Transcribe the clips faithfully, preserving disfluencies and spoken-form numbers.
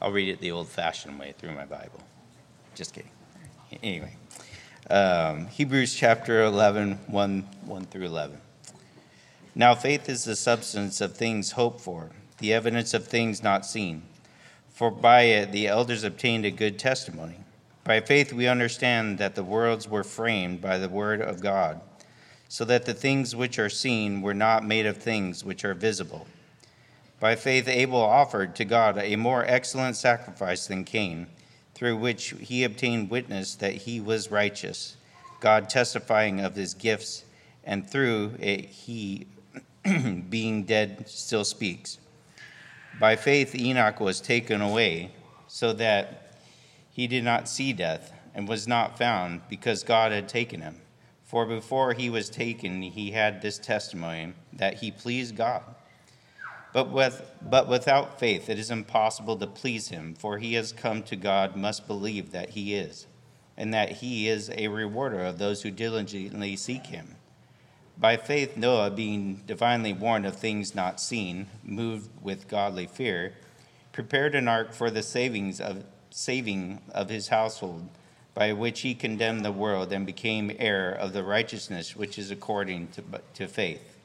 I'll read it the old-fashioned way through my Bible. Just kidding. Anyway, um, Hebrews chapter eleven, one, one through eleven. Now faith is the substance of things hoped for, the evidence of things not seen. For by it the elders obtained a good testimony. By faith we understand that the worlds were framed by the word of God, so that the things which are seen were not made of things which are visible. By faith Abel offered to God a more excellent sacrifice than Cain, through which he obtained witness that he was righteous, God testifying of his gifts, and through it he, being dead, still speaks. By faith Enoch was taken away, so that he did not see death, and was not found, because God had taken him. For before he was taken, he had this testimony, that he pleased God. But with but without faith it is impossible to please him, for he has come to God must believe that he is, and that he is a rewarder of those who diligently seek him. By faith Noah, being divinely warned of things not seen, moved with godly fear, prepared an ark for the savings of saving of his household, by which he condemned the world and became heir of the righteousness which is according to, to faith.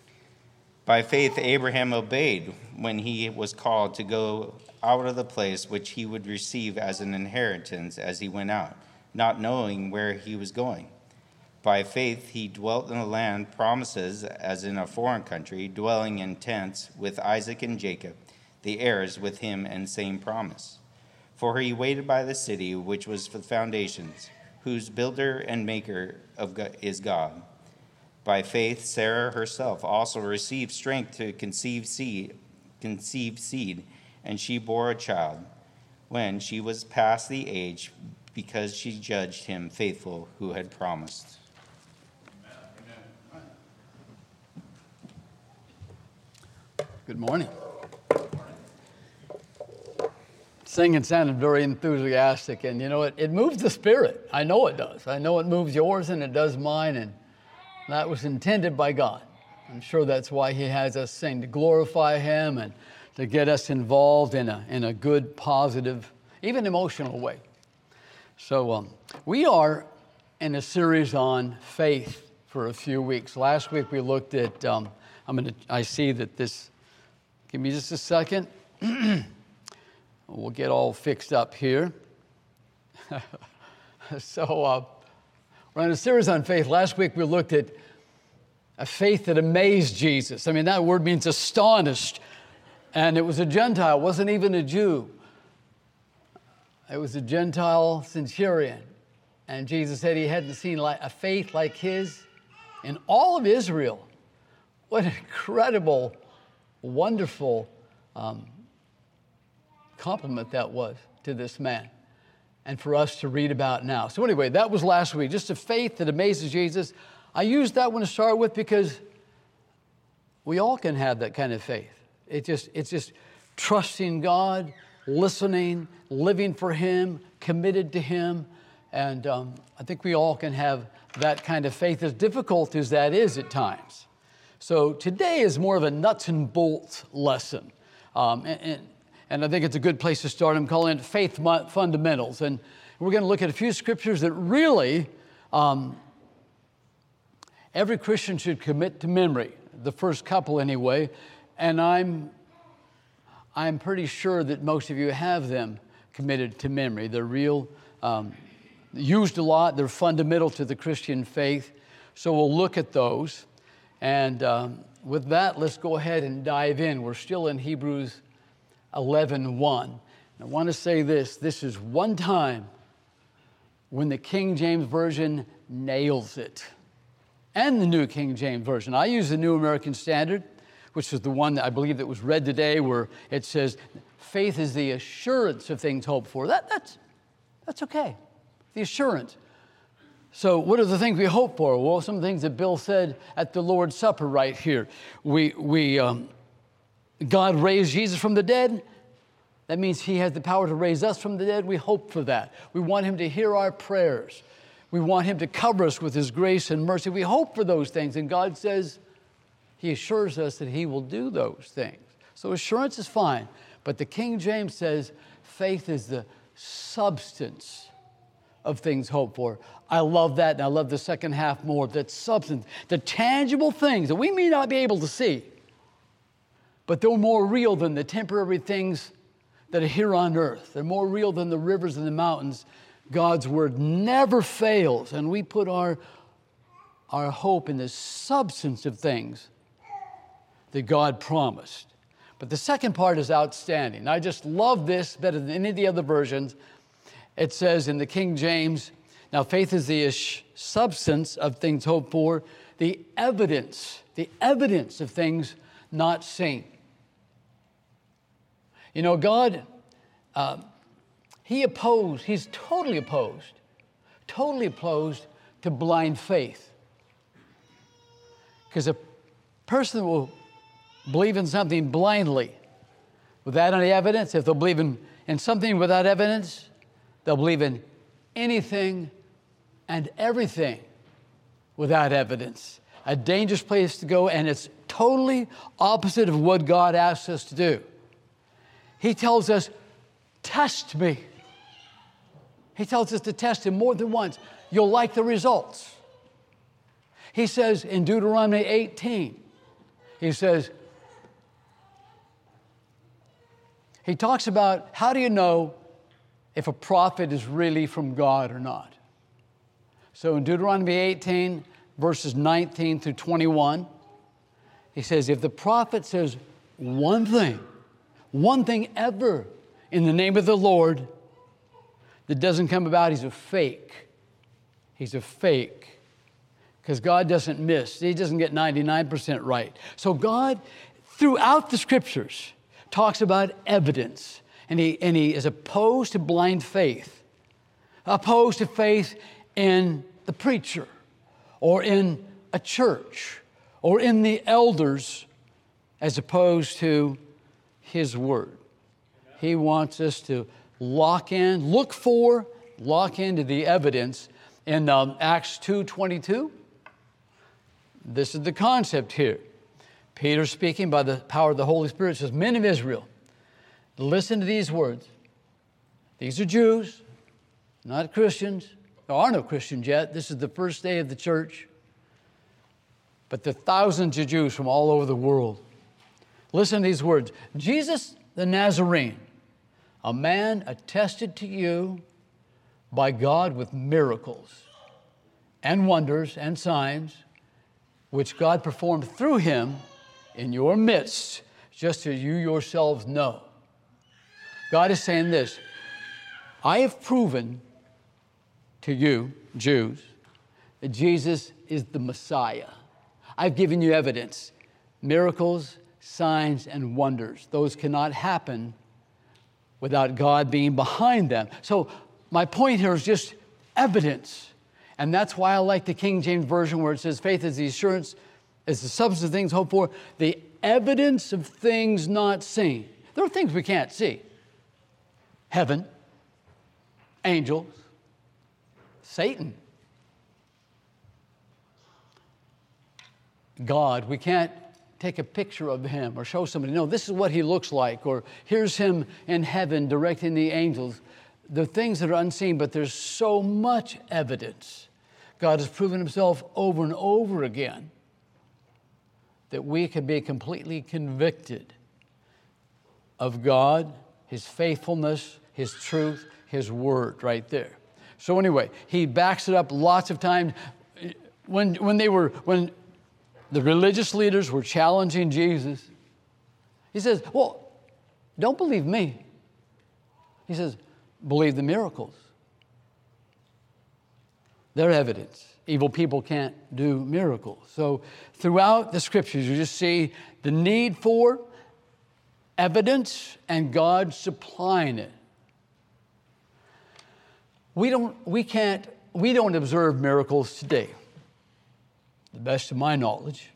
By faith Abraham obeyed when he was called to go out of the place which he would receive as an inheritance as he went out, not knowing where he was going. By faith he dwelt in a land promises as in a foreign country, dwelling in tents with Isaac and Jacob, the heirs with him and same promise. For he waited by the city which was for foundations, whose builder and maker of God is God. By faith Sarah herself also received strength to conceive seed, conceive seed, and she bore a child when she was past the age, because she judged him faithful who had promised. Good morning. Singing sounded very enthusiastic, and you know, it, it moves the spirit. I know it does. I know it moves yours, and it does mine, and that was intended by God. I'm sure that's why he has us sing, to glorify him and to get us involved in a, in a good, positive, even emotional way. So um, we are in a series on faith for a few weeks. Last week we looked at, um, I'm gonna, I see that this, give me just a second. We'll get all fixed up here. so uh, we're on a series on faith. Last week we looked at a faith that amazed Jesus. I mean, that word means astonished. And it was a Gentile, it wasn't even a Jew. It was a Gentile centurion. And Jesus said he hadn't seen a faith like his in all of Israel. What an incredible, wonderful um, compliment that was to this man, and for us to read about now. So anyway, that was last week, just a faith that amazes Jesus. I used that one to start with because we all can have that kind of faith. It just, it's just trusting God, listening, living for him, committed to him, and um, I think we all can have that kind of faith, as difficult as that is at times. So today is more of a nuts and bolts lesson. Um, and, and, and I think it's a good place to start. I'm calling it Faith Fundamentals. And we're going to look at a few scriptures that really um, every Christian should commit to memory, the first couple anyway. And I'm, I'm pretty sure that most of you have them committed to memory. They're real, um, used a lot. They're fundamental to the Christian faith. So we'll look at those. And um, with that, let's go ahead and dive in. We're still in Hebrews eleven one. I want to say this. This is one time when the King James Version nails it. And the New King James Version. I use the New American Standard, which is the one that I believe that was read today, where it says, faith is the assurance of things hoped for. That, that's, that's okay. The assurance. So what are the things we hope for? Well, some things that Bill said at the Lord's Supper right here. We, we, um, God raised Jesus from the dead. That means he has the power to raise us from the dead. We hope for that. We want him to hear our prayers. We want him to cover us with his grace and mercy. We hope for those things. And God says, he assures us that he will do those things. So assurance is fine. But the King James says faith is the substance of things hoped for. I love that, and I love the second half more, that substance, the tangible things that we may not be able to see, but they're more real than the temporary things that are here on earth. They're more real than the rivers and the mountains. God's word never fails, and we put our, our hope in the substance of things that God promised. But the second part is outstanding. I just love this better than any of the other versions. It says in the King James, now faith is the substance of things hoped for, the evidence, the evidence of things not seen. You know, God, uh, He opposed, He's totally opposed, totally opposed to blind faith. Because a person will believe in something blindly without any evidence. If they'll believe in, in something without evidence, they'll believe in anything and everything without evidence. A dangerous place to go, and it's totally opposite of what God asks us to do. He tells us, test me. He tells us to test Him more than once. You'll like the results. He says in Deuteronomy eighteen, He says, He talks about how do you know if a prophet is really from God or not. So in Deuteronomy eighteen, verses nineteen through twenty-one, He says, if the prophet says one thing, one thing ever in the name of the Lord that doesn't come about, he's a fake. He's a fake. Because God doesn't miss. He doesn't get ninety-nine percent right. So God, throughout the Scriptures, talks about evidence. And he, and he is opposed to blind faith. Opposed to faith in the preacher, or in a church, or in the elders, as opposed to His Word. He wants us to lock in, look for, lock into the evidence. In um, Acts two twenty-two, this is the concept here. Peter, speaking by the power of the Holy Spirit, says, men of Israel, listen to these words. These are Jews, not Christians. There are no Christians yet. This is the first day of the church. But the thousands of Jews from all over the world. Listen to these words. Jesus the Nazarene, a man attested to you by God with miracles and wonders and signs, which God performed through Him in your midst, just as you yourselves know. God is saying this, I have proven to you, Jews, that Jesus is the Messiah. I've given you evidence, miracles, signs, and wonders. Those cannot happen without God being behind them. So my point here is just evidence. And that's why I like the King James Version where it says faith is the assurance, is the substance of things hoped for, the evidence of things not seen. There are things we can't see. Heaven, angels, Satan. God, we can't take a picture of Him or show somebody, no, this is what He looks like, or here's Him in heaven directing the angels. The things that are unseen, but there's so much evidence. God has proven Himself over and over again that we can be completely convicted of God, His faithfulness, His truth, His word right there. So anyway, He backs it up lots of times. When, when they were, when the religious leaders were challenging Jesus, He says, well, don't believe me. He says, believe the miracles. They're evidence. Evil people can't do miracles. So throughout the Scriptures, you just see the need for evidence and God supplying it. We don't, we can't, we don't observe miracles today, to the best of my knowledge.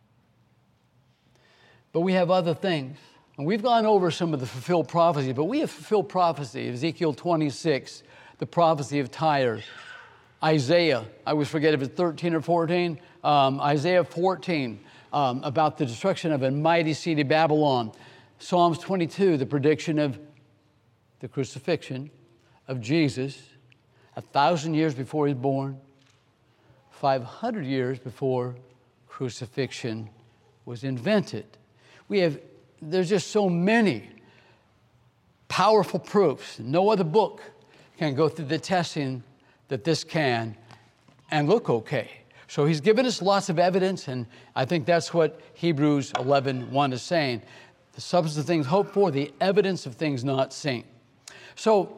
But we have other things. And we've gone over some of the fulfilled prophecy, but we have fulfilled prophecy. Ezekiel twenty-six, the prophecy of Tyre. Isaiah, I always forget if it's thirteen or fourteen. Um, Isaiah fourteen, um, about the destruction of a mighty city, Babylon. Psalms twenty-two, the prediction of the crucifixion of Jesus, a thousand years before he's born, five hundred years before crucifixion was invented. We have, there's just so many powerful proofs. No other book can go through the testing that this can and look okay. So he's given us lots of evidence, and I think that's what Hebrews eleven one is saying. The substance of things hoped for, the evidence of things not seen. So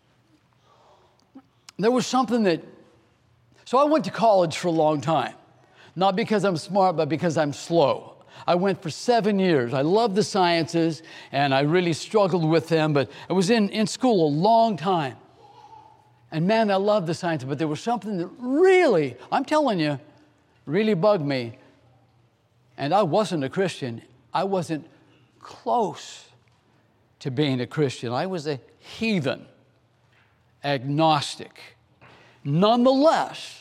there was something that, so I went to college for a long time. Not because I'm smart, but because I'm slow. I went for seven years. I loved the sciences, and I really struggled with them, but I was in, in school a long time. And man, I loved the sciences, but there was something that really, I'm telling you, really bugged me. And I wasn't a Christian. I wasn't close to being a Christian. I was a heathen, agnostic. Nonetheless,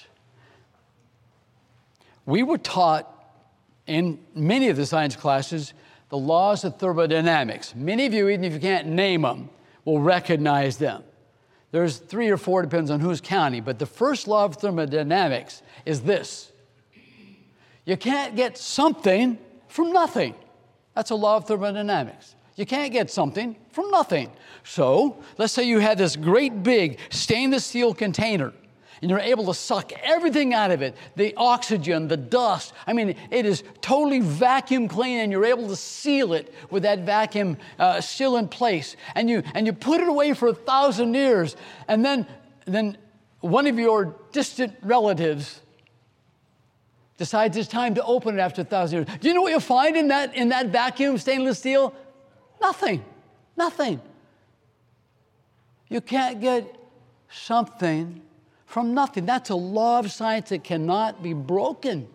we were taught in many of the science classes the laws of thermodynamics. Many of you, even if you can't name them, will recognize them. There's three or four, depends on who's counting, but the first law of thermodynamics is this: you can't get something from nothing. That's a law of thermodynamics. You can't get something from nothing. So let's say you had this great big stainless steel container, and you're able to suck everything out of it, the oxygen, the dust. I mean, it is totally vacuum clean, and you're able to seal it with that vacuum uh, still in place. And you and you put it away for a thousand years, and then, then one of your distant relatives decides it's time to open it after a thousand years. Do you know what you'll find in that, in that vacuum stainless steel? Nothing. Nothing. You can't get something from nothing. That's a law of science that cannot be broken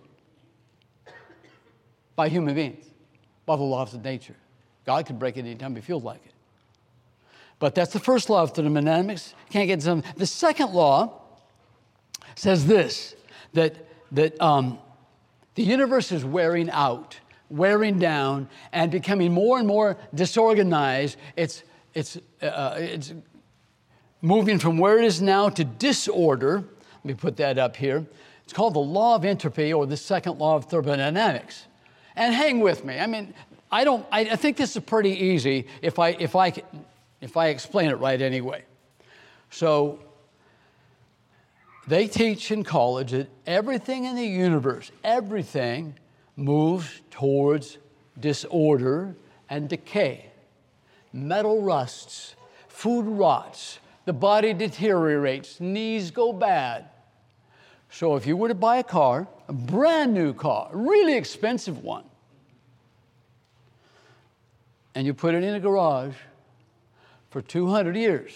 by human beings, by the laws of nature. God can break it anytime he feels like it. But that's the first law of thermodynamics. Can't get something. The second law says this, that, that um, the universe is wearing out, wearing down, and becoming more and more disorganized. It's, it's, uh, it's moving from where it is now to disorder. Let me put that up here. It's called the law of entropy, or the second law of thermodynamics. And hang with me. I mean, I don't. I, I think this is pretty easy if I if I if I explain it right anyway. So they teach in college that everything in the universe, everything moves towards disorder and decay. Metal rusts, food rots, the body deteriorates, knees go bad. So if you were to buy a car, a brand new car, a really expensive one, and you put it in a garage for two hundred years,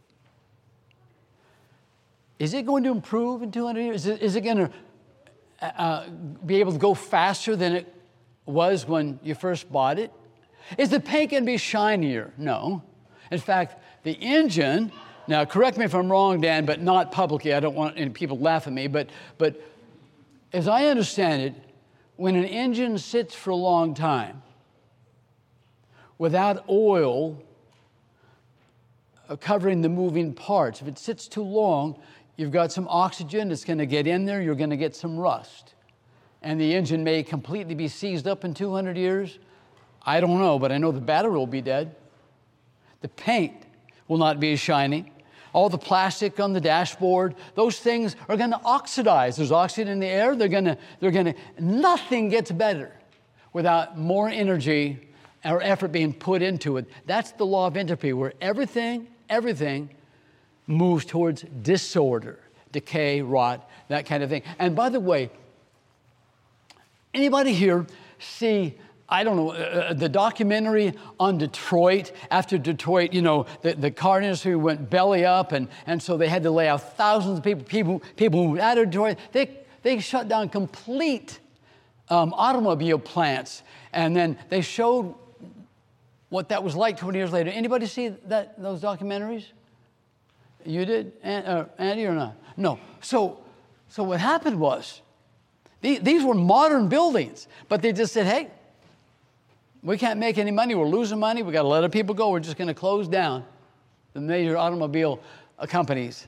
is it going to improve in two hundred years? Is it, is it going to uh, be able to go faster than it was when you first bought it? Is the paint going to be shinier? No. In fact, the engine, now correct me if I'm wrong, Dan, but not publicly. I don't want any people to laugh at me. But, but as I understand it, when an engine sits for a long time without oil covering the moving parts, if it sits too long, you've got some oxygen that's going to get in there, you're going to get some rust. And the engine may completely be seized up in two hundred years. I don't know, but I know the battery will be dead. The paint will not be as shiny. All the plastic on the dashboard, those things are going to oxidize. There's oxygen in the air. They're going to, they're going to, nothing gets better without more energy or effort being put into it. That's the law of entropy, where everything, everything moves towards disorder, decay, rot, that kind of thing. And by the way, anybody here see, I don't know, uh, the documentary on Detroit? After Detroit, you know, the, the car industry went belly up, and, and so they had to lay off thousands of people, people, people moved out of Detroit. They, they shut down complete um, automobile plants, and then they showed what that was like twenty years later. Anybody see that, those documentaries? You did, uh, Andy, or not? No. So, so what happened was, these, these were modern buildings, but they just said, hey, we can't make any money. We're losing money. We got to let our people go. We're just going to close down the major automobile uh, companies.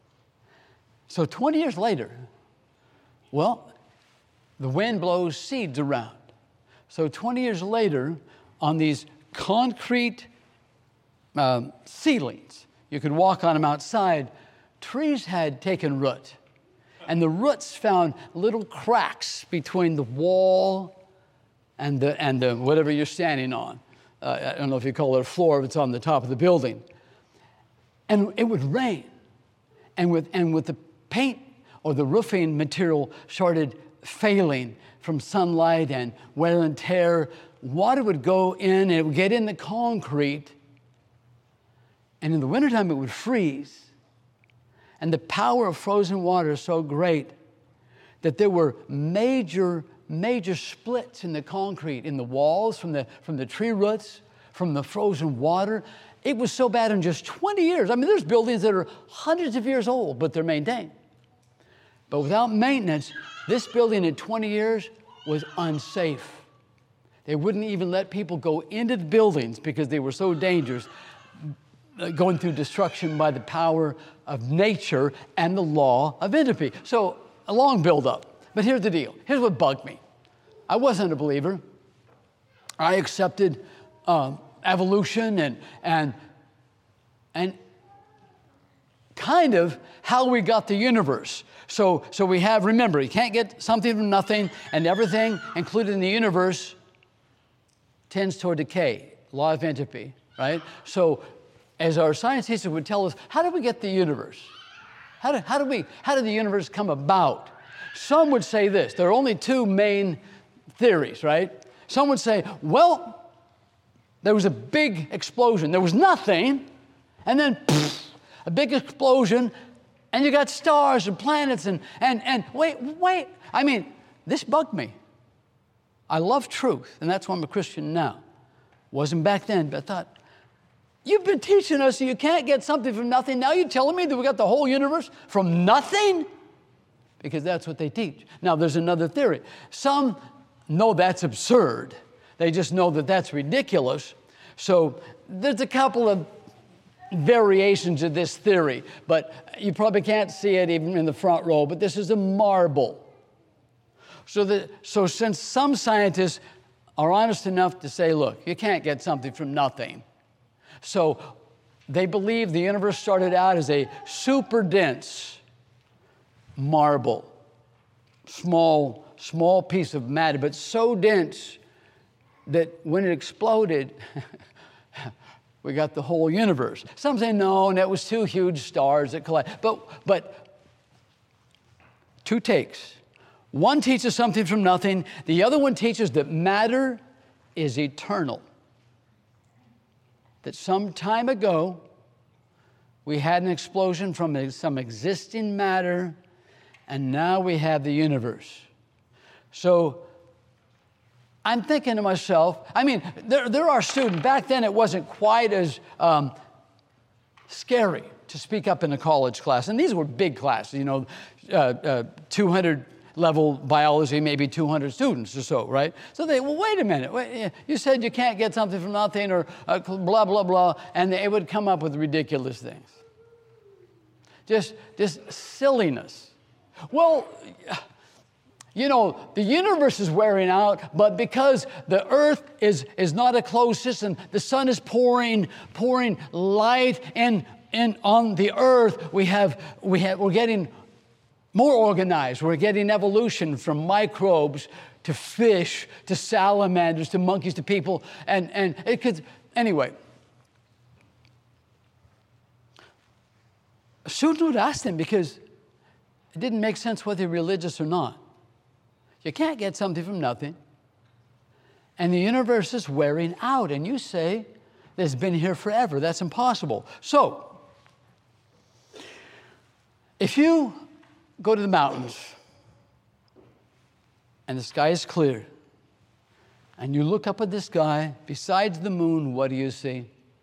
So twenty years later, well, the wind blows seeds around. So twenty years later, on these concrete um, ceilings, you could walk on them outside, trees had taken root. And the roots found little cracks between the wall and the, and the whatever you're standing on. Uh, I don't know if you call it a floor if it's on the top of the building. And it would rain. And with, and with the paint or the roofing material started failing from sunlight and wear and tear, water would go in and it would get in the concrete. And in the wintertime, it would freeze. And the power of frozen water is so great that there were major, major splits in the concrete, in the walls, from the, from the tree roots, from the frozen water. It was so bad in just twenty years. I mean, there's buildings that are hundreds of years old, but they're maintained. But without maintenance, this building in twenty years was unsafe. They wouldn't even let people go into the buildings because they were so dangerous, going through destruction by the power of nature and the law of entropy. So a long build-up. But here's the deal. Here's what bugged me. I wasn't a believer. I accepted um, evolution and and and kind of how we got the universe. So so we have, remember, you can't get something from nothing, and everything, including the universe, tends toward decay, law of entropy, right? So as our science teacher would tell us, how did we get the universe? How did, how did we, how did the universe come about? Some would say this. There are only two main theories, right? Some would say, well, there was a big explosion. There was nothing, and then pfft, a big explosion, and you got stars and planets, and, and, and wait, wait. I mean, this bugged me. I love truth, and that's why I'm a Christian now. Wasn't back then, but I thought, you've been teaching us that you can't get something from nothing. Now you're telling me that we got the whole universe from nothing? Because that's what they teach. Now, there's another theory. Some know that's absurd. They just know that that's ridiculous. So there's a couple of variations of this theory, but you probably can't see it even in the front row, but this is a marble. So, the, so since some scientists are honest enough to say, look, you can't get something from nothing. So they believe the universe started out as a super dense marble, small, small piece of matter, but so dense that when it exploded, we got the whole universe. Some say no, and that was two huge stars that collided. But, but two takes. One teaches something from nothing. The other one teaches that matter is eternal. That some time ago, we had an explosion from some existing matter, and now we have the universe. So I'm thinking to myself, I mean, there, there are students, back then it wasn't quite as um, scary to speak up in a college class. And these were big classes, you know, uh, uh, two hundred level biology, maybe two hundred students or so, right? So they, well, wait a minute. Wait, you said you can't get something from nothing or uh, blah, blah, blah. And they would come up with ridiculous things. Just, just silliness. Well, you know, the universe is wearing out, but because the earth is, is not a closed system, the sun is pouring, pouring light in, in on the earth. We have, we have, we're getting more organized. We're getting evolution from microbes to fish, to salamanders, to monkeys, to people. And, and it could, anyway. A student would ask them because it didn't make sense whether they're religious or not. You can't get something from nothing. And the universe is wearing out. And you say, it's been here forever. That's impossible. So, if you go to the mountains and the sky is clear and you look up at the sky, besides the moon, what do you see?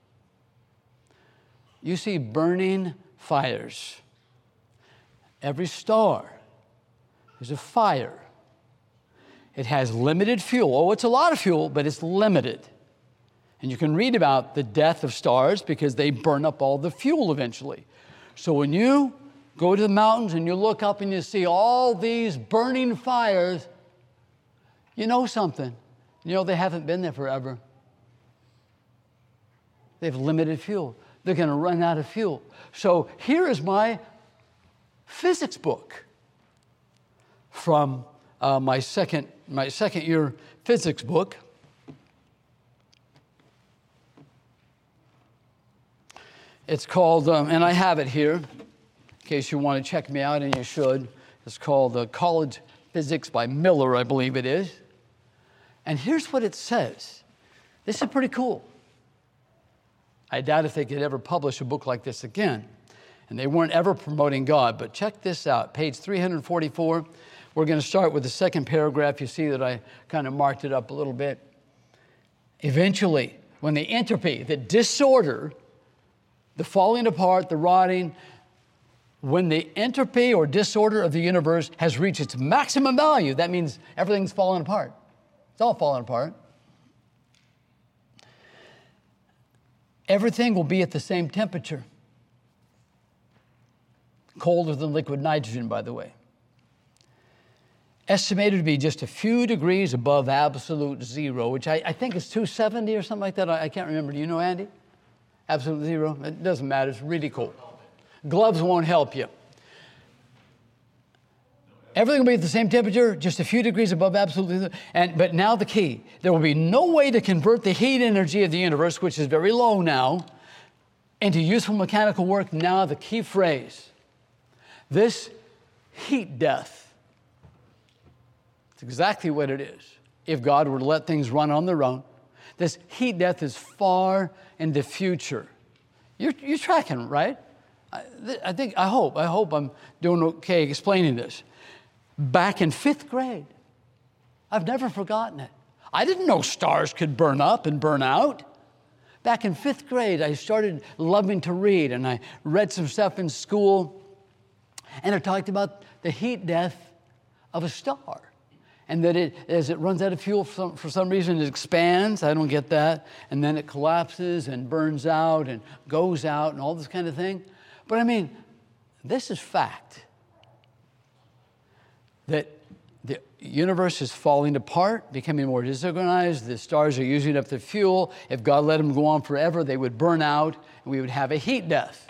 You see burning fires. Every star is a fire. It has limited fuel. Oh, it's a lot of fuel, but it's limited. And you can read about the death of stars because they burn up all the fuel eventually. So when you go to the mountains and you look up and you see all these burning fires, you know something. You know they haven't been there forever. They have limited fuel. They're going to run out of fuel. So here is my physics book from uh, my second my second year physics book. It's called, um, and I have it here, in case you want to check me out, and you should. It's called uh, College Physics by Miller, I believe it is. And here's what it says. This is pretty cool. I doubt if they could ever publish a book like this again. And they weren't ever promoting God, but check this out. Page three forty-four. We're going to start with the second paragraph. You see that I kind of marked it up a little bit. Eventually, when the entropy, the disorder, the falling apart, the rotting, when the entropy or disorder of the universe has reached its maximum value, that means everything's falling apart. It's all falling apart. Everything will be at the same temperature. Colder than liquid nitrogen, by the way. Estimated to be just a few degrees above absolute zero, which I, I think is two seventy or something like that. I, I can't remember. Do you know, Andy? Absolute zero? It doesn't matter. It's really cool. Gloves won't help you. Everything will be at the same temperature, just a few degrees above absolute zero. And, but now the key. There will be no way to convert the heat energy of the universe, which is very low now, into useful mechanical work. Now the key phrase. This heat death. It's exactly what it is. If God were to let things run on their own, this heat death is far in the future. You're, you're tracking, right? I, I think, I hope, I hope I'm doing okay explaining this. Back in fifth grade, I've never forgotten it. I didn't know stars could burn up and burn out. Back in fifth grade, I started loving to read, and I read some stuff in school, and it talked about the heat death of a star. And that it, as it runs out of fuel, for some, for some reason, it expands. I don't get that. And then it collapses and burns out and goes out and all this kind of thing. But I mean, this is fact. That the universe is falling apart, becoming more disorganized. The stars are using up the fuel. If God let them go on forever, they would burn out, and we would have a heat death.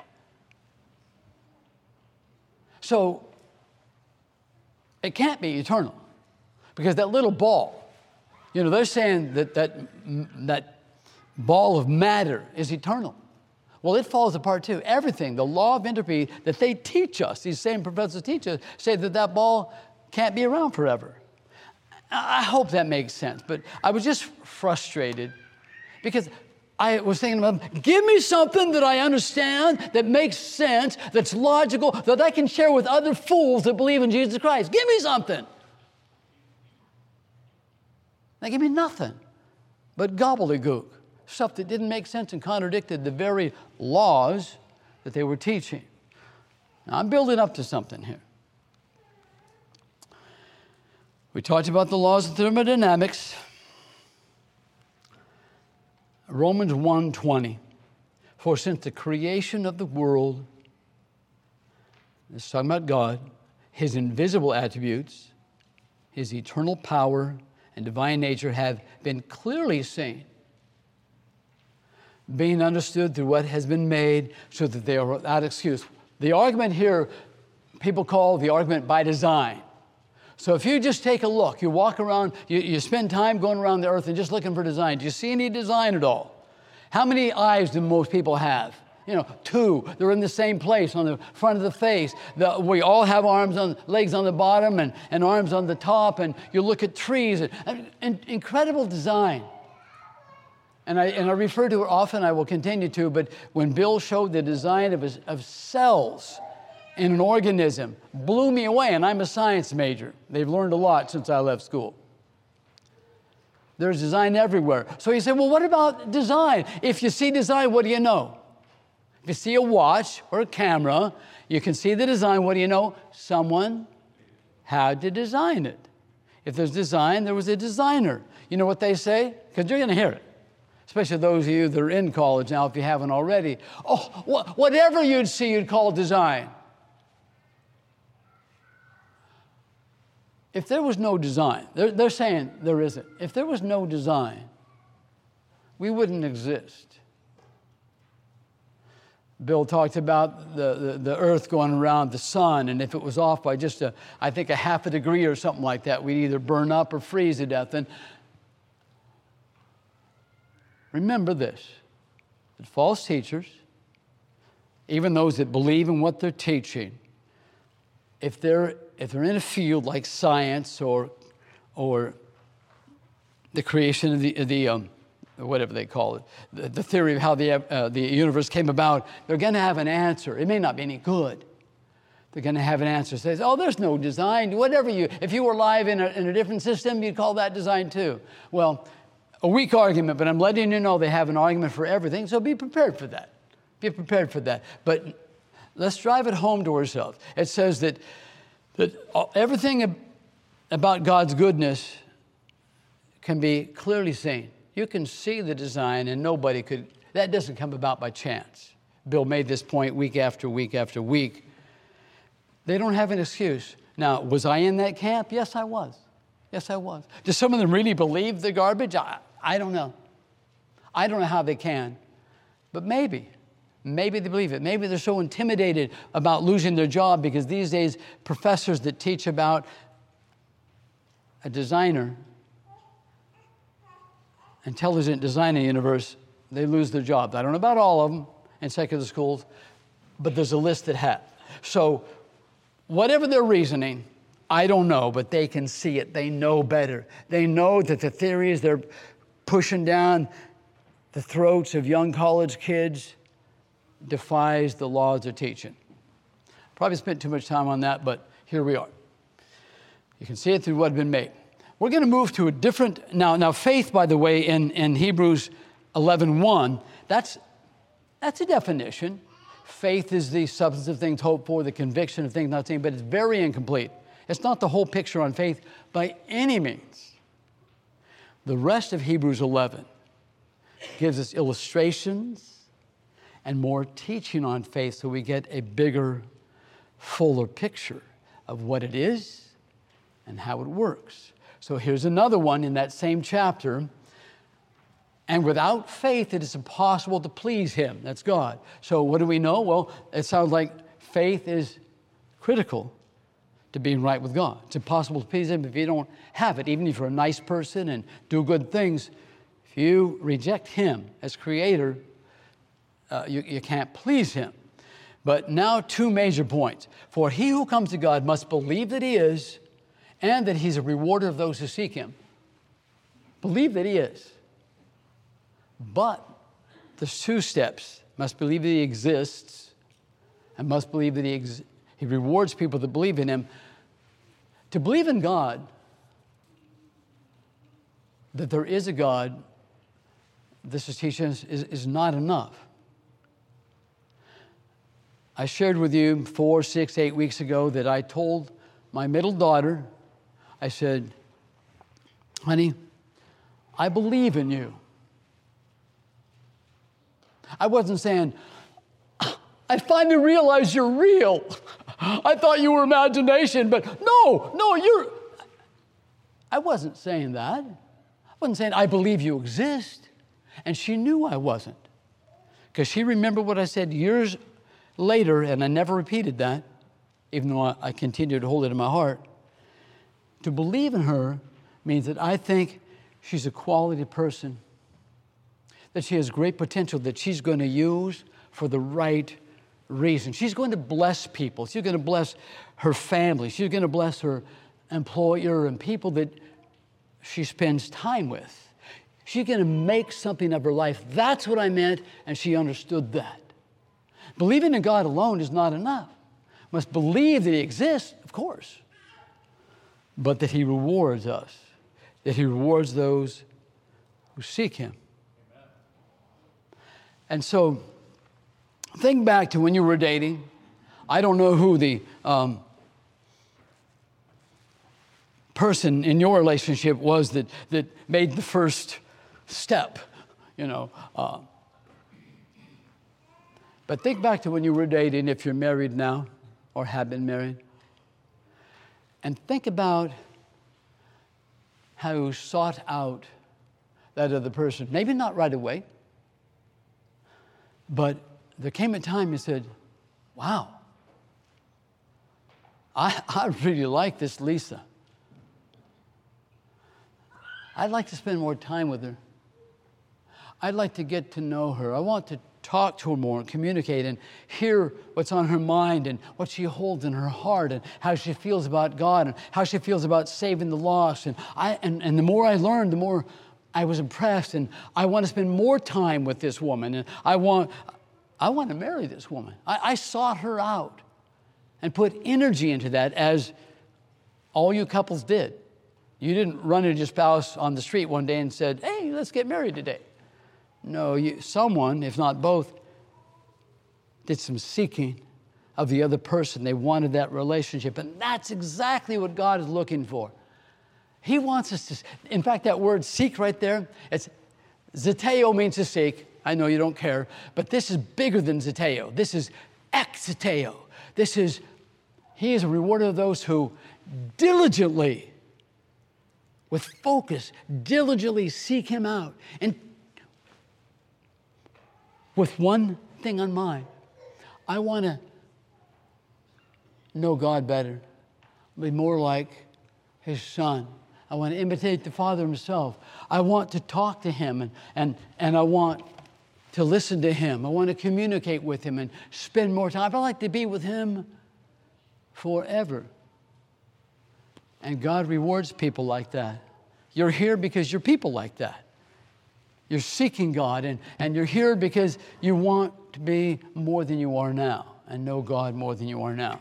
So it can't be eternal. Because that little ball, you know, they're saying that, that that ball of matter is eternal. Well, it falls apart too. Everything, the law of entropy that they teach us, these same professors teach us, say that that ball can't be around forever. I hope that makes sense. But I was just frustrated because I was thinking about, give me something that I understand, that makes sense, that's logical, that I can share with other fools that believe in Jesus Christ. Give me something. They gave me nothing but gobbledygook, stuff that didn't make sense and contradicted the very laws that they were teaching. Now, I'm building up to something here. We talked about the laws of thermodynamics. Romans one twenty. For since the creation of the world, it's talking about God, his invisible attributes, his eternal power, and divine nature have been clearly seen, being understood through what has been made, so that they are without excuse. The argument here, people call the argument by design. So if you just take a look, you walk around, you, you spend time going around the earth and just looking for design. Do you see any design at all? How many eyes do most people have? You know, two. They're in the same place on the front of the face. The, we all have arms on, legs on the bottom and, and arms on the top. And you look at trees. And, and, and incredible design. And I, and I refer to it often. I will continue to. But when Bill showed the design of, his, of cells in an organism, blew me away. And I'm a science major. They've learned a lot since I left school. There's design everywhere. So you say, well, what about design? If you see design, what do you know? If you see a watch or a camera, you can see the design. What do you know? Someone had to design it. If there's design, there was a designer. You know what they say? Because you're going to hear it. Especially those of you that are in college now, if you haven't already. Oh, wh- whatever you'd see, you'd call design. If there was no design, they're, they're saying there isn't. If there was no design, we wouldn't exist. Bill talked about the, the, the earth going around the sun, and if it was off by just, a, I think, a half a degree or something like that, we'd either burn up or freeze to death. And remember this, that false teachers, even those that believe in what they're teaching, if they're, if they're in a field like science or, or the creation of the, the um, whatever they call it, the, the theory of how the, uh, the universe came about, they're going to have an answer. It may not be any good. They're going to have an answer. Says, oh, there's no design. Whatever you, if you were alive in a, in a different system, you'd call that design too. Well, a weak argument, but I'm letting you know they have an argument for everything, so be prepared for that. Be prepared for that. But let's drive it home to ourselves. It says that, that everything about God's goodness can be clearly seen. You can see the design, and nobody could, that doesn't come about by chance. Bill made this point week after week after week. They don't have an excuse. Now, was I in that camp? Yes, I was. Yes, I was. Do some of them really believe the garbage? I, I don't know. I don't know how they can. But maybe, maybe they believe it. Maybe they're so intimidated about losing their job because these days professors that teach about a designer, intelligent design in the universe, they lose their jobs. I don't know about all of them in secular schools, but there's a list that have. So whatever their reasoning, I don't know, but they can see it. They know better. They know that the theories they're pushing down the throats of young college kids defies the laws they're teaching. Probably spent too much time on that, but here we are. You can see it through what had been made. We're going to move to a different, now, now faith, by the way, in, in Hebrews eleven one, that's, that's a definition. Faith is the substance of things hoped for, the conviction of things not seen, but it's very incomplete. It's not the whole picture on faith by any means. The rest of Hebrews eleven gives us illustrations and more teaching on faith so we get a bigger, fuller picture of what it is and how it works. So here's another one in that same chapter. And without faith, it is impossible to please him. That's God. So what do we know? Well, it sounds like faith is critical to being right with God. It's impossible to please him if you don't have it. Even if you're a nice person and do good things, if you reject him as creator, uh, you, you can't please him. But now two major points. For he who comes to God must believe that he is, and that he's a rewarder of those who seek him. Believe that he is. But there's two steps. Must believe that he exists, and must believe that he, ex- he rewards people that believe in him. To believe in God, that there is a God, this is teaching us, is, is not enough. I shared with you four, six, eight weeks ago that I told my middle daughter, I said, honey, I believe in you. I wasn't saying, I finally realized you're real. I thought you were imagination, but no, no, you're, I wasn't saying that. I wasn't saying, I believe you exist. And she knew I wasn't. Because she remembered what I said years later, and I never repeated that, even though I, I continued to hold it in my heart. To believe in her means that I think she's a quality person, that she has great potential that she's going to use for the right reason. She's going to bless people. She's going to bless her family. She's going to bless her employer and people that she spends time with. She's going to make something of her life. That's what I meant, and she understood that. Believing in God alone is not enough. Must believe that he exists, of course, but that he rewards us, that he rewards those who seek him. Amen. And so, think back to when you were dating. I don't know who the um, person in your relationship was that, that made the first step, you know. Uh, but think back to when you were dating, if you're married now or have been married, and think about how you sought out that other person. Maybe not right away, but there came a time you said, wow, I, I really like this Lisa. I'd like to spend more time with her. I'd like to get to know her. I want to talk to her more and communicate and hear what's on her mind and what she holds in her heart and how she feels about God and how she feels about saving the lost. And, I, and, and the more I learned, the more I was impressed, and I want to spend more time with this woman, and I want, I want to marry this woman. I, I sought her out and put energy into that, as all you couples did. You didn't run into your spouse on the street one day and said, hey, let's get married today. No, you, someone, if not both, did some seeking of the other person. They wanted that relationship, and that's exactly what God is looking for. He wants us to, in fact, that word seek right there, it's zeteo means to seek. I know you don't care, but this is bigger than zeteo. This is exeteo. This is, he is a rewarder of those who diligently, with focus, diligently seek him out. And with one thing on mind, I want to know God better, be more like his Son. I want to imitate the Father himself. I want to talk to him, and, and, and I want to listen to him. I want to communicate with him and spend more time. I'd like to be with him forever. And God rewards people like that. You're here because you're people like that. You're seeking God, and, and you're here because you want to be more than you are now and know God more than you are now.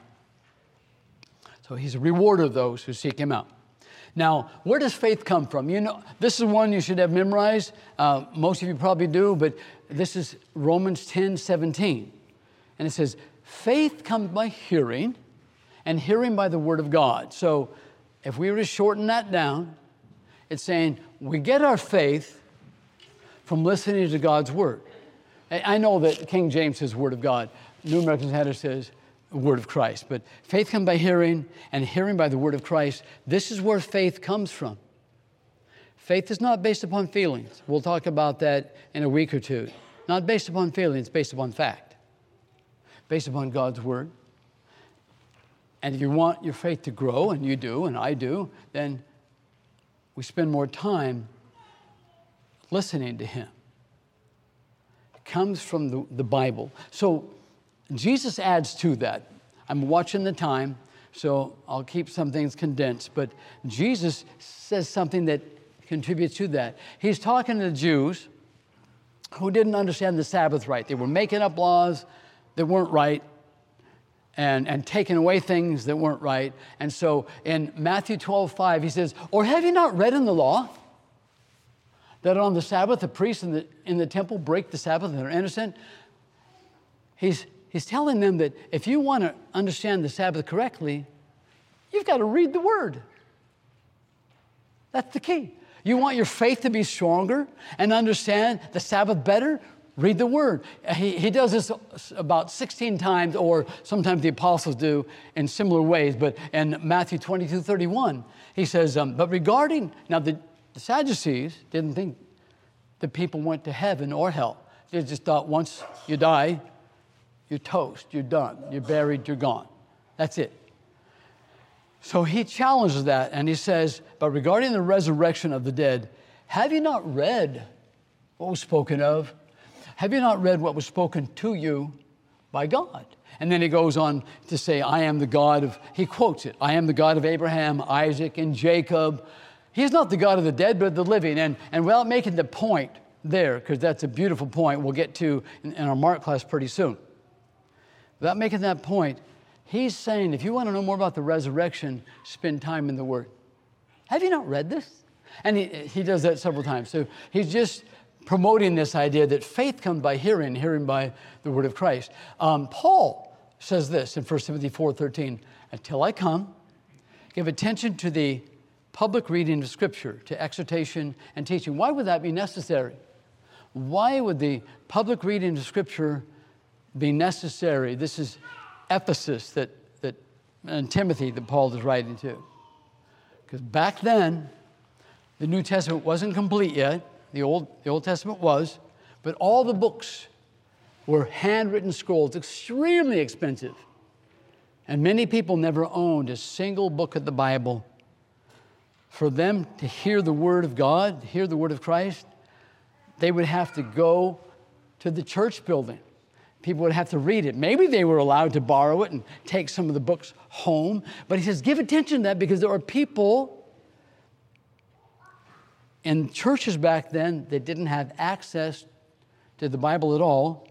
So he's a rewarder of those who seek him out. Now, where does faith come from? You know, this is one you should have memorized. Uh, most of you probably do, but this is Romans ten seventeen. And it says, faith comes by hearing, and hearing by the word of God. So if we were to shorten that down, it's saying we get our faith from listening to God's word. I know that King James says word of God. New American Standard says word of Christ. But faith comes by hearing, and hearing by the word of Christ. This is where faith comes from. Faith is not based upon feelings. We'll talk about that in a week or two. Not based upon feelings, based upon fact. Based upon God's word. And if you want your faith to grow, and you do, and I do, then we spend more time listening to him. It comes from the, the Bible. So Jesus adds to that. I'm watching the time, so I'll keep some things condensed. But Jesus says something that contributes to that. He's talking to the Jews who didn't understand the Sabbath right. They were making up laws that weren't right and, and taking away things that weren't right. And so in Matthew twelve five, he says, or have you not read in the law that on the Sabbath the priests in the, in the temple break the Sabbath and they're innocent? He's He's telling them that if you want to understand the Sabbath correctly, you've got to read the Word. That's the key. You want your faith to be stronger and understand the Sabbath better? Read the Word. He, he does this about sixteen times, or sometimes the apostles do in similar ways. But in Matthew twenty-two thirty-one, he says, um, but regarding, now the, the Sadducees didn't think the people went to heaven or hell. They just thought once you die, you're toast, you're done, you're buried, you're gone. That's it. So he challenges that, and he says, but regarding the resurrection of the dead, have you not read what was spoken of? Have you not read what was spoken to you by God? And then he goes on to say, I am the God of, he quotes it, I am the God of Abraham, Isaac, and Jacob. He's not the God of the dead, but of the living. And, and without making the point there, because that's a beautiful point we'll get to in, in our Mark class pretty soon. Without making that point, he's saying, if you want to know more about the resurrection, spend time in the Word. Have you not read this? And he, he does that several times. So he's just promoting this idea that faith comes by hearing, hearing by the Word of Christ. Um, Paul says this in First Timothy four thirteen, until I come, give attention to the public reading of Scripture to exhortation and teaching. Why would that be necessary? Why would the public reading of Scripture be necessary? This is Ephesus that, that and Timothy that Paul is writing to. Because back then, the New Testament wasn't complete yet. The Old, the Old Testament was. But all the books were handwritten scrolls, extremely expensive. And many people never owned a single book of the Bible. For them to hear the Word of God, to hear the Word of Christ, they would have to go to the church building. People would have to read it. Maybe they were allowed to borrow it and take some of the books home. But he says, give attention to that, because there are people in churches back then that didn't have access to the Bible at all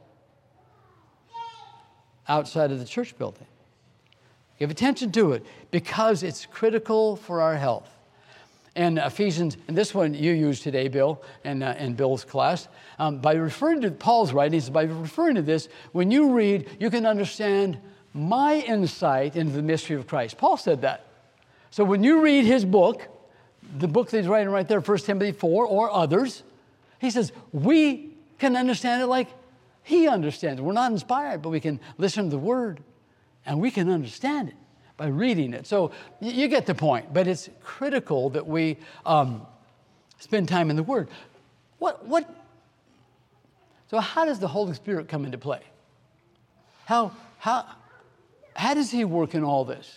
outside of the church building. Give attention to it, because it's critical for our health. And Ephesians, and this one you used today, Bill, in, uh, in Bill's class, um, by referring to Paul's writings, by referring to this, when you read, you can understand my insight into the mystery of Christ. Paul said that. So when you read his book, the book that he's writing right there, First Timothy four, or others, he says, we can understand it like he understands it. We're not inspired, but we can listen to the Word, and we can understand it by reading it. So you get the point, but it's critical that we um, spend time in the Word. What, what, so how does the Holy Spirit come into play? How, how, how does he work in all this?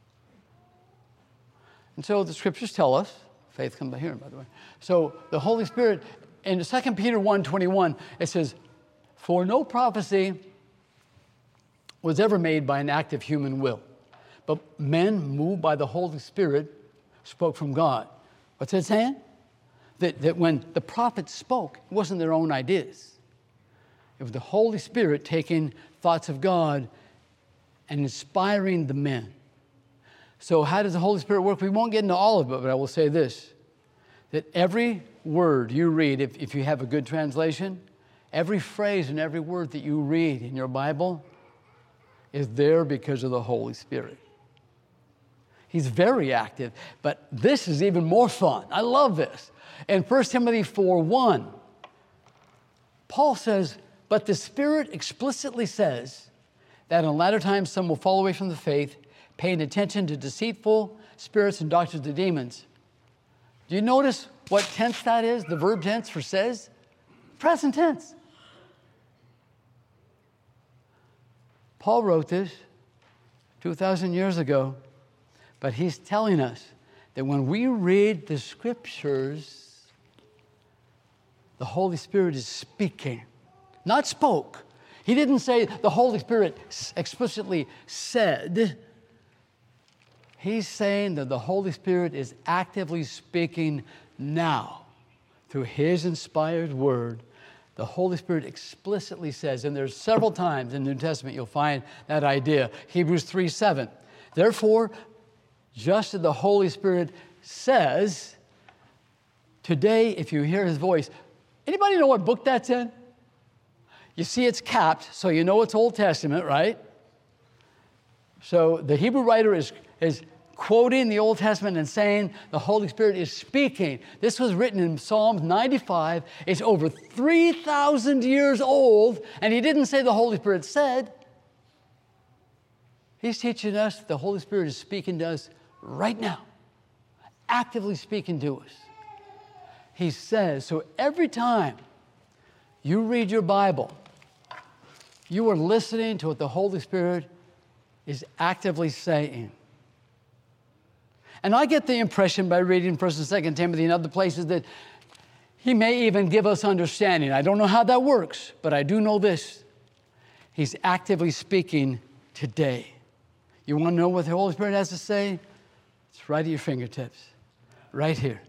And so the Scriptures tell us, faith comes by hearing, by the way. So the Holy Spirit, in Second Peter one twenty-one, it says, for no prophecy was ever made by an act of human will, but men moved by the Holy Spirit spoke from God. What's that saying? That, that when the prophets spoke, it wasn't their own ideas. It was the Holy Spirit taking thoughts of God and inspiring the men. So how does the Holy Spirit work? We won't get into all of it, but I will say this, that every word you read, if, if you have a good translation, every phrase and every word that you read in your Bible is there because of the Holy Spirit. He's very active, but this is even more fun. I love this. In First Timothy four one, Paul says, but the Spirit explicitly says that in latter times some will fall away from the faith, paying attention to deceitful spirits and doctrines of demons. Do you notice what tense that is? The verb tense for says? Present tense. Paul wrote this two thousand years ago, but he's telling us that when we read the Scriptures, the Holy Spirit is speaking, not spoke. He didn't say the Holy Spirit explicitly said. He's saying that the Holy Spirit is actively speaking now through his inspired word. The Holy Spirit explicitly says, and there's several times in the New Testament you'll find that idea. Hebrews three seven. Therefore, just as the Holy Spirit says, today, if you hear his voice, anybody know what book that's in? You see it's capped, so you know it's Old Testament, right? So the Hebrew writer is, is quoting the Old Testament and saying the Holy Spirit is speaking. This was written in Psalms ninety-five. It's over three thousand years old, and he didn't say the Holy Spirit said. He's teaching us the Holy Spirit is speaking to us right now, actively speaking to us. He says, so every time you read your Bible, you are listening to what the Holy Spirit is actively saying. And I get the impression by reading First and Second Timothy and other places that he may even give us understanding. I don't know how that works, but I do know this. He's actively speaking today. You want to know what the Holy Spirit has to say? It's right at your fingertips, right here.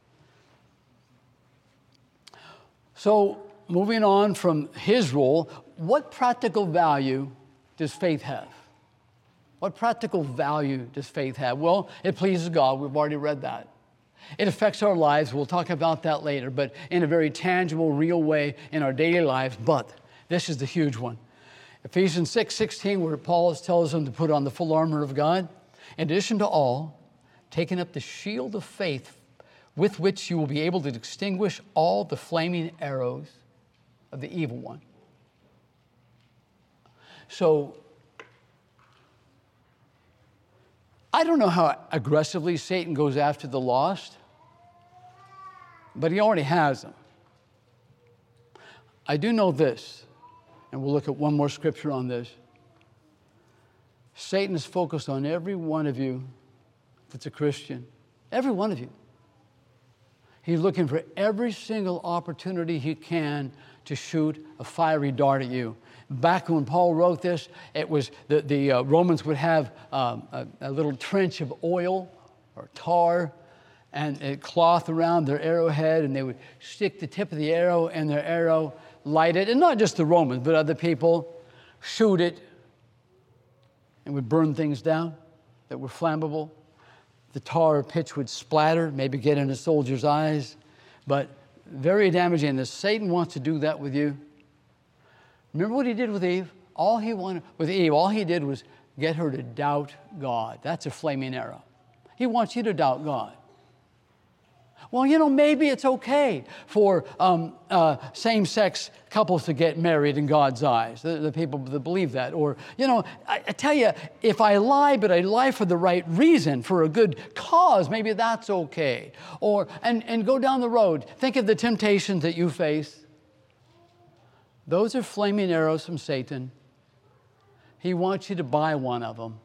So moving on from his role, what practical value does faith have? What practical value does faith have? Well, it pleases God. We've already read that. It affects our lives. We'll talk about that later, but in a very tangible, real way in our daily lives. But this is the huge one. Ephesians six sixteen, where Paul tells them to put on the full armor of God. In addition to all, taking up the shield of faith with which you will be able to extinguish all the flaming arrows of the evil one. So, I don't know how aggressively Satan goes after the lost, but he already has them. I do know this, and we'll look at one more scripture on this. Satan is focused on every one of you that's a Christian. Every one of you. He's looking for every single opportunity he can to shoot a fiery dart at you. Back when Paul wrote this, it was the, the uh, Romans would have um, a, a little trench of oil or tar and a cloth around their arrowhead, and they would stick the tip of the arrow in their arrow, light it, and not just the Romans, but other people, shoot it, and would burn things down that were flammable. The tar or pitch would splatter, maybe get in a soldier's eyes, but very damaging. And Satan wants to do that with you. Remember what he did with Eve? All he wanted with Eve, all he did was get her to doubt God. That's a flaming arrow. He wants you to doubt God. Well, you know, maybe it's okay for um, uh, same-sex couples to get married in God's eyes, the, the people that believe that. Or, you know, I, I tell you, if I lie, but I lie for the right reason, for a good cause, maybe that's okay. Or, and, and go down the road. Think of the temptations that you face. Those are flaming arrows from Satan. He wants you to buy one of them.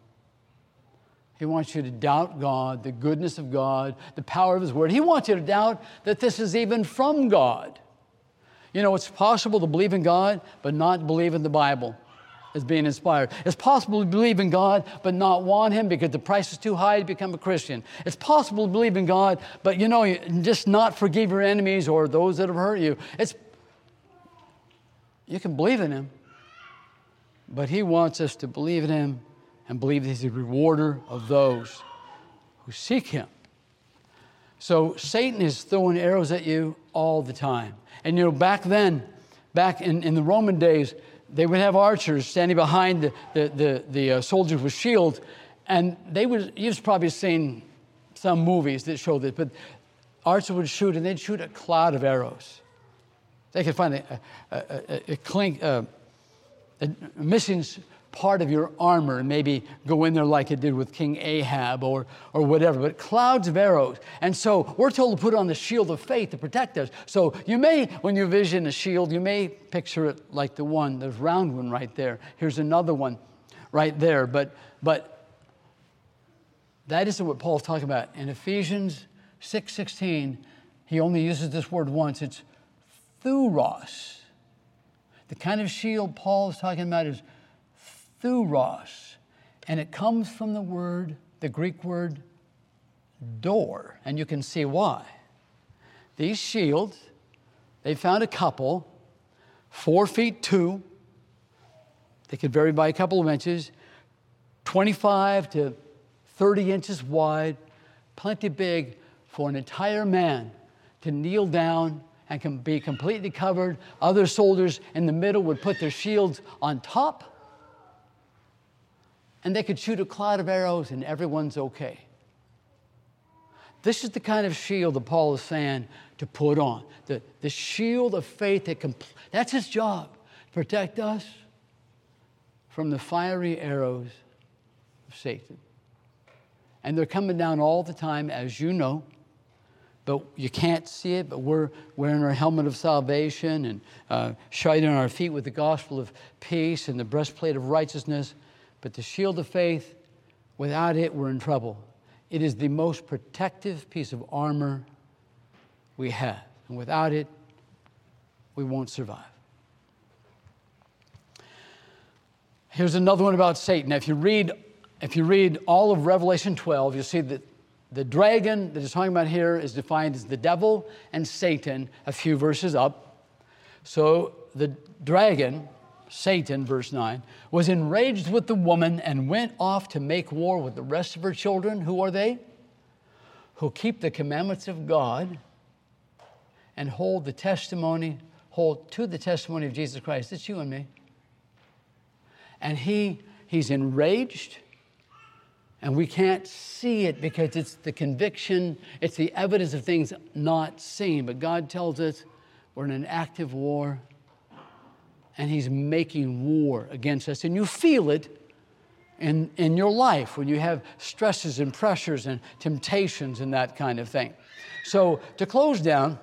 He wants you to doubt God, the goodness of God, the power of His Word. He wants you to doubt that this is even from God. You know, it's possible to believe in God, but not believe in the Bible as being inspired. It's possible to believe in God, but not want Him because the price is too high to become a Christian. It's possible to believe in God, but, you know, just not forgive your enemies or those that have hurt you. It's, you can believe in Him, but He wants us to believe in Him and believe that He's a rewarder of those who seek Him. So Satan is throwing arrows at you all the time. And you know, back then, back in, in the Roman days, they would have archers standing behind the, the, the, the uh, soldiers with shields, and they would, you've probably seen some movies that show this, but archers would shoot, and they'd shoot a cloud of arrows. They could find a, a, a, a, clink, a, a missing part of your armor and maybe go in there like it did with King Ahab or, or whatever, but clouds of arrows. And so we're told to put on the shield of faith to protect us. So you may, when you vision a shield, you may picture it like the one, there's a round one right there. Here's another one right there. But, but that isn't what Paul's talking about. In Ephesians six sixteen, he only uses this word once. It's thuros. The kind of shield Paul is talking about is thuros, and it comes from the word, the Greek word, door, and you can see why. These shields, they found a couple, four feet two, they could vary by a couple of inches, twenty-five to thirty inches wide, plenty big for an entire man to kneel down and can be completely covered. Other soldiers in the middle would put their shields on top, and they could shoot a cloud of arrows and everyone's okay. This is the kind of shield that Paul is saying to put on. The, the shield of faith, that compl- that's his job, to protect us from the fiery arrows of Satan. And they're coming down all the time, as you know, but you can't see it, but we're wearing our helmet of salvation and uh, shining our feet with the gospel of peace and the breastplate of righteousness. But the shield of faith, without it, we're in trouble. It is the most protective piece of armor we have. And without it, we won't survive. Here's another one about Satan. Now, if you read, if you read all of Revelation twelve, you'll see that the dragon that is talking about here is defined as the devil and Satan, a few verses up. So the dragon, Satan, verse nine, was enraged with the woman and went off to make war with the rest of her children. Who are they? Who keep the commandments of God and hold the testimony, hold to the testimony of Jesus Christ. It's you and me. And he, he's enraged, And we can't see it because it's the conviction, it's the evidence of things not seen. But God tells us we're in an active war, and He's making war against us. And you feel it in, in your life when you have stresses and pressures and temptations and that kind of thing. So to close down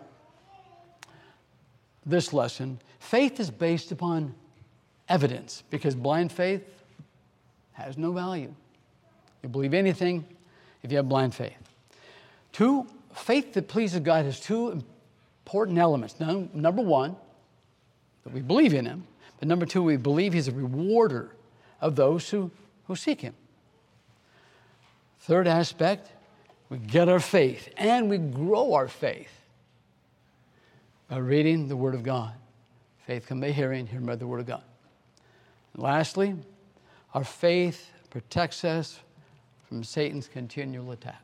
this lesson, faith is based upon evidence, because blind faith has no value. You'll believe anything if you have blind faith. Two, faith that pleases God has two important elements. Now, number one, that we believe in Him. But number two, we believe He's a rewarder of those who, who seek Him. Third aspect, we get our faith and we grow our faith by reading the Word of God. Faith comes by hearing, hearing by the Word of God. And lastly, our faith protects us from Satan's continual attacks.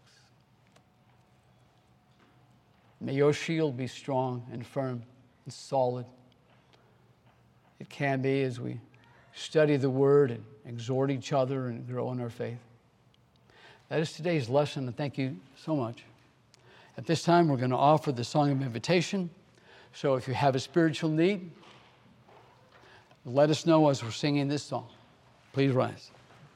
May your shield be strong and firm and solid. It can be as we study the Word and exhort each other and grow in our faith. That is today's lesson, and thank you so much. At this time, we're going to offer the song of invitation. So if you have a spiritual need, let us know as we're singing this song. Please rise.